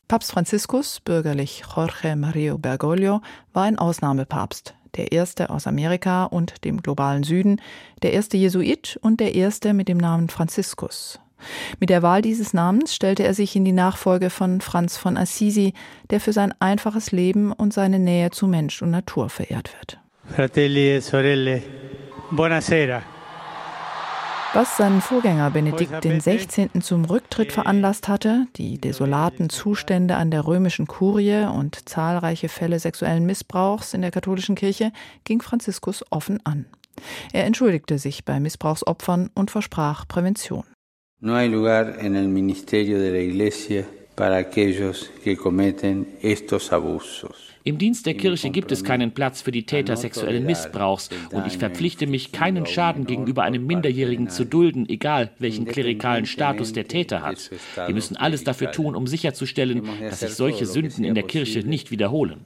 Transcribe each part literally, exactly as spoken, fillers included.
Papst Franziskus, bürgerlich Jorge Mario Bergoglio, war ein Ausnahmepapst. Der erste aus Amerika und dem globalen Süden, der erste Jesuit und der erste mit dem Namen Franziskus. Mit der Wahl dieses Namens stellte er sich in die Nachfolge von Franz von Assisi, der für sein einfaches Leben und seine Nähe zu Mensch und Natur verehrt wird. Fratelli e sorelle, buonasera. Was seinen Vorgänger Benedikt den Sechzehnten zum Rücktritt veranlasst hatte, die desolaten Zustände an der römischen Kurie und zahlreiche Fälle sexuellen Missbrauchs in der katholischen Kirche, ging Franziskus offen an. Er entschuldigte sich bei Missbrauchsopfern und versprach Prävention. No hay lugar en el ministerio de la Iglesia para aquellos que cometen estos abusos. Im Dienst der Kirche gibt es keinen Platz für die Täter sexuellen Missbrauchs und ich verpflichte mich, keinen Schaden gegenüber einem Minderjährigen zu dulden, egal welchen klerikalen Status der Täter hat. Wir müssen alles dafür tun, um sicherzustellen, dass sich solche Sünden in der Kirche nicht wiederholen.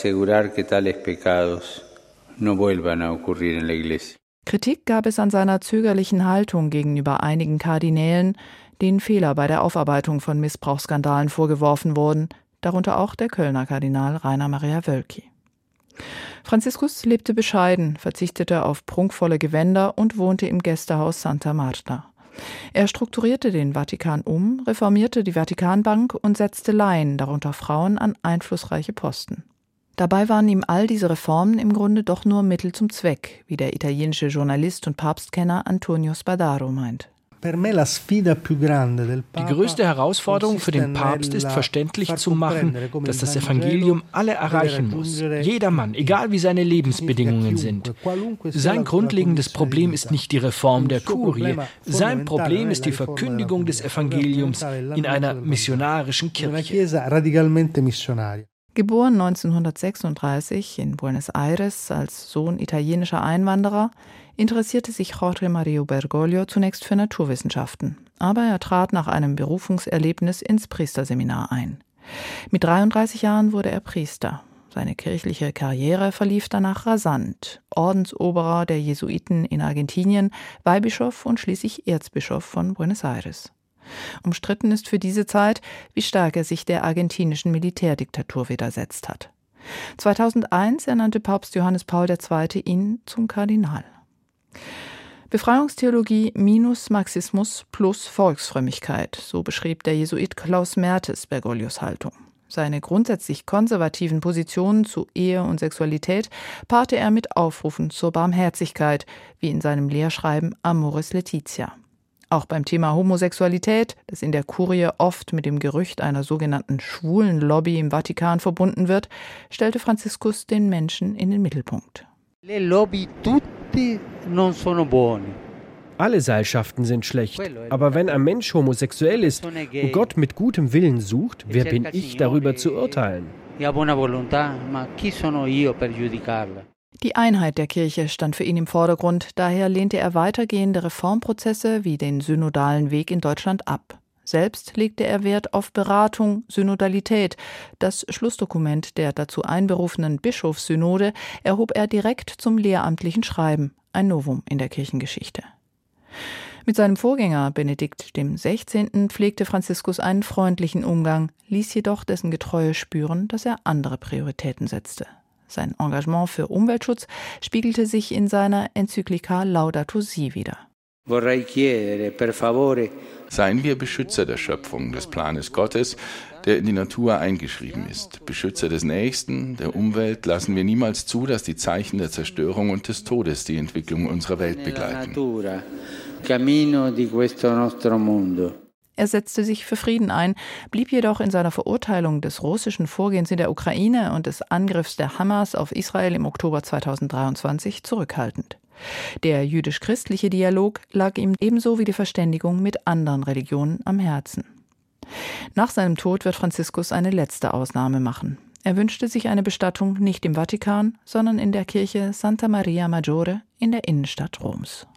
Kritik gab es an seiner zögerlichen Haltung gegenüber einigen Kardinälen, denen Fehler bei der Aufarbeitung von Missbrauchsskandalen vorgeworfen wurden, darunter auch der Kölner Kardinal Rainer Maria Wölki. Franziskus lebte bescheiden, verzichtete auf prunkvolle Gewänder und wohnte im Gästehaus Santa Marta. Er strukturierte den Vatikan um, reformierte die Vatikanbank und setzte Laien, darunter Frauen, an einflussreiche Posten. Dabei waren ihm all diese Reformen im Grunde doch nur Mittel zum Zweck, wie der italienische Journalist und Papstkenner Antonio Spadaro meint. Die größte Herausforderung für den Papst ist, verständlich zu machen, dass das Evangelium alle erreichen muss. Jedermann, egal wie seine Lebensbedingungen sind. Sein grundlegendes Problem ist nicht die Reform der Kurie. Sein Problem ist die Verkündigung des Evangeliums in einer missionarischen Kirche. Geboren neunzehnhundertsechsunddreißig in Buenos Aires als Sohn italienischer Einwanderer, interessierte sich Jorge Mario Bergoglio zunächst für Naturwissenschaften, aber er trat nach einem Berufungserlebnis ins Priesterseminar ein. Mit dreiunddreißig Jahren wurde er Priester. Seine kirchliche Karriere verlief danach rasant. Ordensoberer der Jesuiten in Argentinien, Weihbischof und schließlich Erzbischof von Buenos Aires. Umstritten ist für diese Zeit, wie stark er sich der argentinischen Militärdiktatur widersetzt hat. zweitausendeins ernannte Papst Johannes Paul der Zweite ihn zum Kardinal. Befreiungstheologie minus Marxismus plus Volksfrömmigkeit, so beschrieb der Jesuit Klaus Mertes Bergoglios Haltung. Seine grundsätzlich konservativen Positionen zu Ehe und Sexualität paarte er mit Aufrufen zur Barmherzigkeit, wie in seinem Lehrschreiben Amoris Laetitia. Auch beim Thema Homosexualität, das in der Kurie oft mit dem Gerücht einer sogenannten schwulen Lobby im Vatikan verbunden wird, stellte Franziskus den Menschen in den Mittelpunkt. Le lobby tutti non sono buoni. Alle Seilschaften sind schlecht, aber wenn ein Mensch homosexuell ist und Gott mit gutem Willen sucht, wer bin ich, darüber zu urteilen? Die Einheit der Kirche stand für ihn im Vordergrund, daher lehnte er weitergehende Reformprozesse wie den synodalen Weg in Deutschland ab. Selbst legte er Wert auf Beratung, Synodalität. Das Schlussdokument der dazu einberufenen Bischofssynode erhob er direkt zum lehramtlichen Schreiben, ein Novum in der Kirchengeschichte. Mit seinem Vorgänger Benedikt dem Sechzehnten pflegte Franziskus einen freundlichen Umgang, ließ jedoch dessen Getreue spüren, dass er andere Prioritäten setzte. Sein Engagement für Umweltschutz spiegelte sich in seiner Enzyklika Laudato Si wider. Seien wir Beschützer der Schöpfung, des Planes Gottes, der in die Natur eingeschrieben ist. Beschützer des Nächsten, der Umwelt, lassen wir niemals zu, dass die Zeichen der Zerstörung und des Todes die Entwicklung unserer Welt begleiten. Er setzte sich für Frieden ein, blieb jedoch in seiner Verurteilung des russischen Vorgehens in der Ukraine und des Angriffs der Hamas auf Israel im Oktober zweitausenddreiundzwanzig zurückhaltend. Der jüdisch-christliche Dialog lag ihm ebenso wie die Verständigung mit anderen Religionen am Herzen. Nach seinem Tod wird Franziskus eine letzte Ausnahme machen. Er wünschte sich eine Bestattung nicht im Vatikan, sondern in der Kirche Santa Maria Maggiore in der Innenstadt Roms.